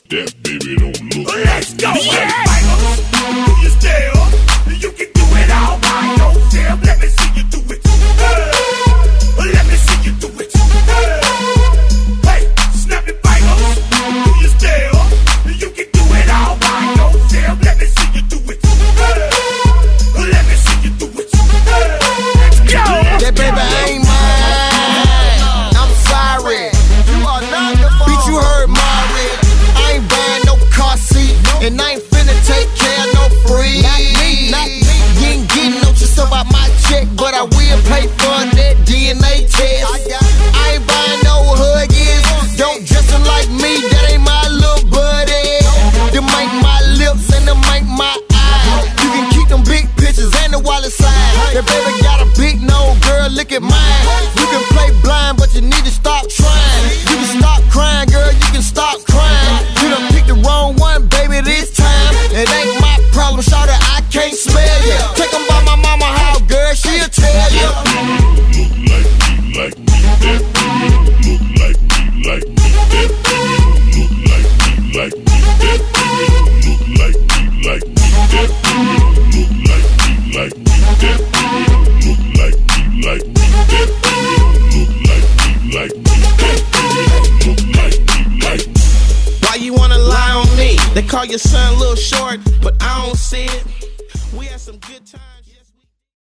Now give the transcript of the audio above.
That baby don't look. Let's go. Do you still? You can do it all by yourself. Let me see you do it. Let me see you do it. Hey, snap your fingers. Do you still? You can do it all by yourself. Let me see you do it. Let me see you do it. Let's go. That baby ain't mine. I'm sorry. You are not the phone. Bitch, you heard Mari. I ain't buying no car seat, and I ain't finna take care of no free. Not me, not me. You ain't getting no just about my check, but I will pay for that DNA test. I ain't buying no Huggies. Don't dress them like me, that ain't my little buddy. Them ain't my lips and them ain't my eyes. You can keep them big pictures and the wallet size. That baby got a big nose, girl, look at mine. You can play blind, but you need to stop trying. You can stop crying, girl, you can stop crying. You done picked the wrong one, baby, this time. It ain't my problem, shout it, I can't smell you. Take them by my mama house, girl, she'll tell you. That baby don't look like me, like me. That baby don't look like me, like me. That baby don't look like me, like me. That baby don't look like me, like me. That baby don't look like me, like me. That baby don't look like me, like me. That baby don't look like me, like me. Why you wanna lie on me? They call your son Lil Short, but I don't see it. We had some good times.